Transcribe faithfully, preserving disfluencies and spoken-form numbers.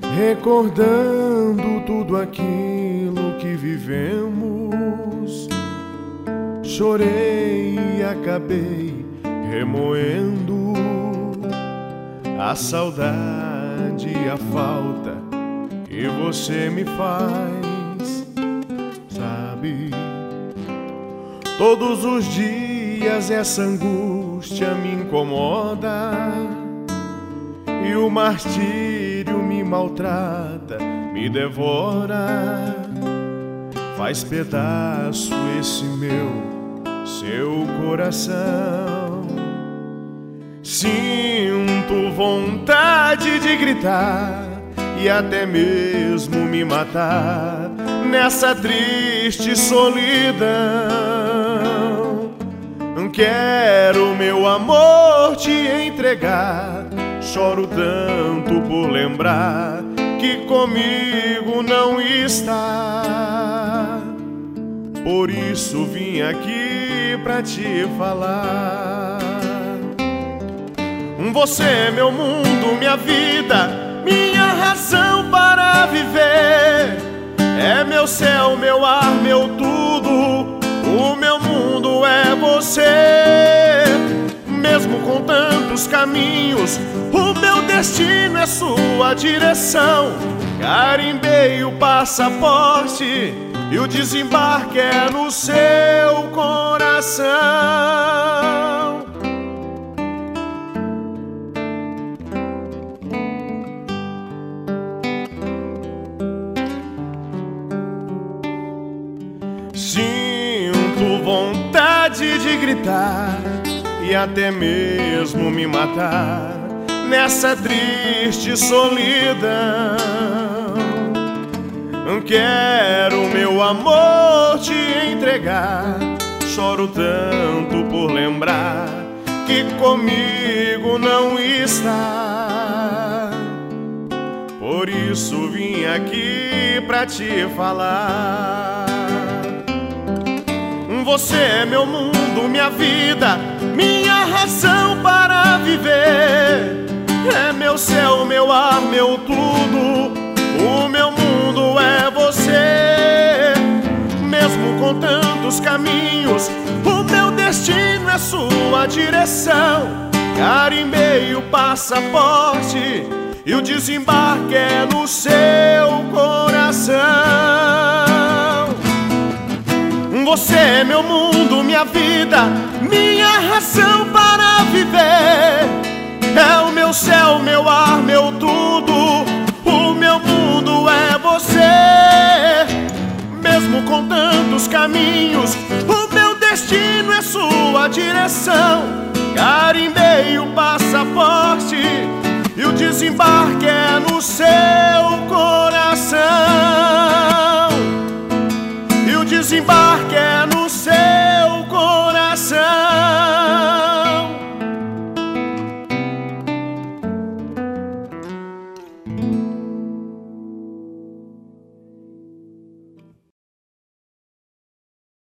recordando tudo aquilo que vivemos. Chorei e acabei remoendo a saudade e a falta que você me faz, sabe? Todos os dias essa angústia me incomoda e o martírio me maltrata, me devora, faz pedaço esse meu, seu coração. Sinto vontade de gritar e até mesmo me matar nessa triste solidão. Quero, meu amor, te entregar. Choro tanto por lembrar que comigo não está. Por isso vim aqui pra te falar. Você é meu mundo, minha vida, minha razão para viver. É meu céu, meu ar, meu tudo. O meu mundo é você. Mesmo com tantos caminhos, o meu destino é sua direção. Carimbei o passaporte e o desembarque é no seu coração. Sinto vontade de gritar e até mesmo me matar nessa triste solidão. Quero, meu amor, te entregar. Choro tanto por lembrar que comigo não está. Por isso vim aqui pra te falar. Você é meu mundo, minha vida, minha razão para viver. É meu céu, meu ar, meu tudo. O meu mundo é você. Mesmo com tantos caminhos, o meu destino é sua direção. Carimbei o passaporte e o desembarque é no seu coração. Você é meu mundo, minha vida, minha razão para viver. É o meu céu, meu ar, meu tudo. O meu mundo é você. Mesmo com tantos caminhos, o meu destino é sua direção. Carimbei o passaporte e o desembarque é no seu